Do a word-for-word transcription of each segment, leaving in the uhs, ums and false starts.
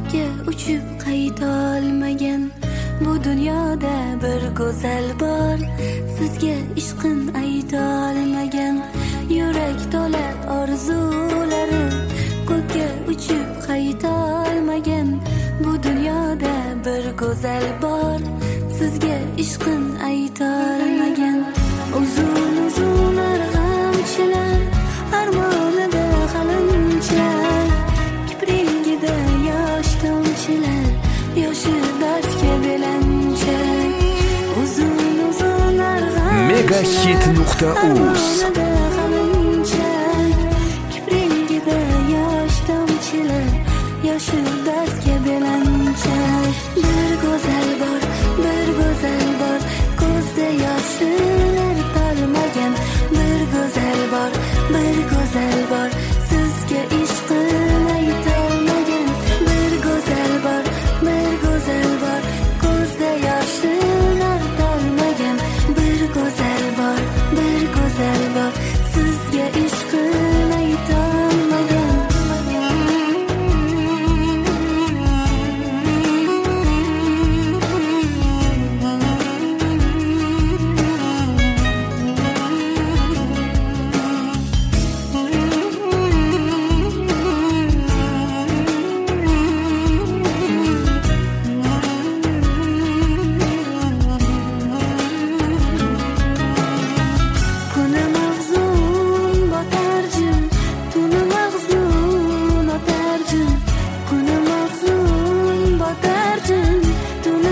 ko'kka uchib qaytolmagan bu dunyoda bir go'zal bor, sizga ishqin aytolmagan yurak to'la orzulari. Ko'kka uchib qaytolmagan bu dunyoda bir go'zal bor, sizga ishqin aytolmagan. Uzun uzun arg'amchilar armonida qalinchilar, kiprigida yosh tomchilar, yoshi dardga belanchak. Uzun uzun arg'amchilar megahit nuqta uz kiprigida yosh tomchilar, yoshi dardga belanchak. Bir go'zal bor, bir go'zal bor, ko'zda yoshlar tolmagan. Bir go'zal bor, bir go'zal bor, sizga ishqin aytolmagan. Bir go'zal bor, bir go'zal bor, ko'zda yoshlar tolmagan. Bir go'zal bor, bir go'zal bor, sizga ishqin aytolmagan. Kuni mahzun botarjim, tuni mahzun otarjim. Kuni mahzun botarjim, tuni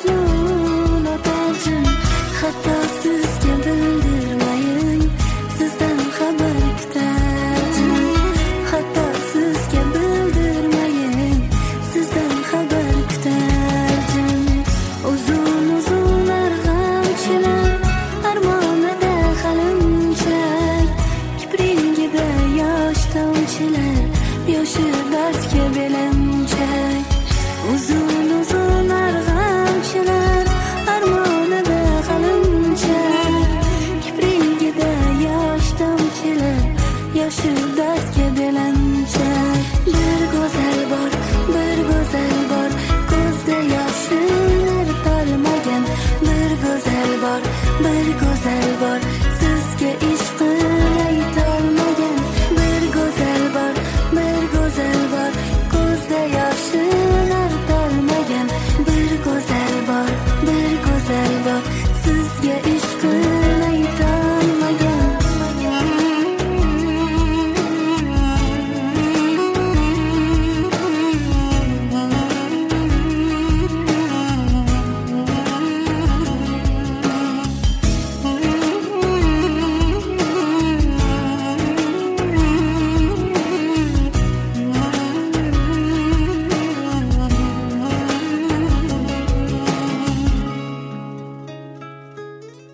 mahzun otarjim. Hatto sizga bildirmayin, sizdan xabar kutarjim. Hatto sizga bildirmayin, sizdan xabar kutarjim. Uzun uzun arg'amchilar armonida qalinchak, kiprigida yosh tomchilar, yoshi dardga belanchak. Uzun uzun arg'amchilar armonida qalinchak, kiprigida yosh tomchilar, yoshi dardga belanchak. Bir go'zal bor, bir go'zal bor, ko'zda yoshlar tolmagan. Bir go'zal bor, bir go'zal bor, sizga ishqin aytolmagan. Bir go'zal bor, bir go'zal bor, ko'zda yoshlar tolmagan. Bir go'zal bor, bir go'zal bor, sizga ishqin aytolmagan.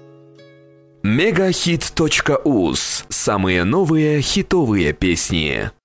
megahit точка уз. Самые новые хитовые песни.